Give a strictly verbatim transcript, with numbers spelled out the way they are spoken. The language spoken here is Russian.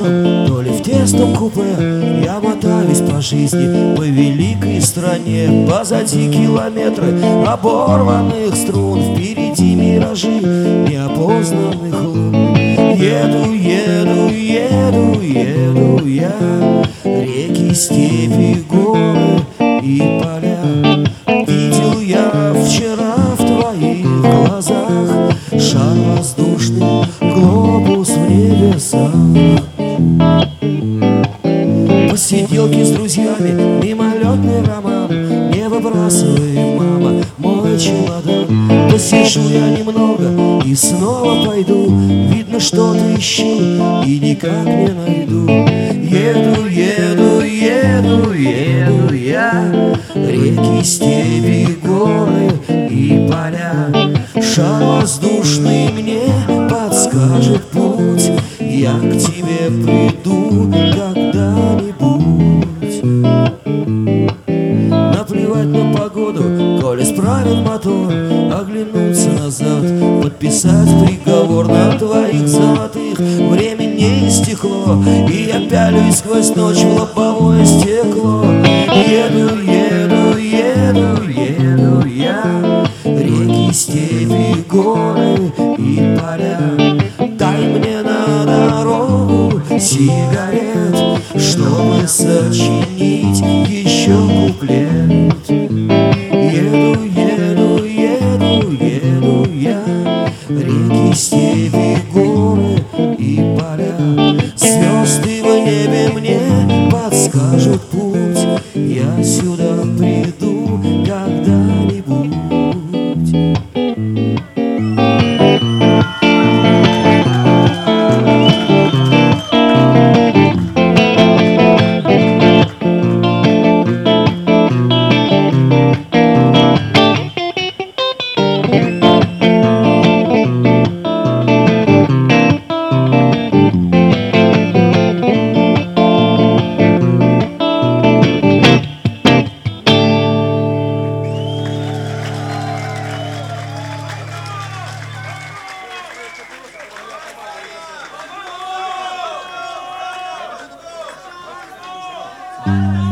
черном, то ли в тесном купе. Я мотаюсь по жизни, по великой стране. Позади километры оборванных струн, впереди миражи неопознанных лун. Еду, еду, еду, еду я, реки, степи, горы и поля. Видел я вчера в твоих глазах шар воздушный, глобус в небесах. Посиделки с друзьями, мимолетный роман. Не выбрасывай, мама, мой чемодан. Посижу я немного и снова пойду. Видно, что-то ищу и никак не найду. Еду, еду, еду, еду я, реки, степи, горы и поля. Шар воздушный мне подскажет путь, я к тебе приду когда-нибудь. Наплевать на погоду, коли справит мотор, оглянуться назад, подписать приговор. На твоих золотых время не истекло, и я пялюсь сквозь ночь в лобовое стекло. Еду, еду, еду, еду я, реки, степи, горы и поля. Дай мне на дорогу сигарет, чтобы сочинить еще куплет. Еду, еду, еду, еду я, реки, степи, горы и поля. Звезды в небе мне подскажут путь, я сюда приду когда-нибудь. Mm-hmm.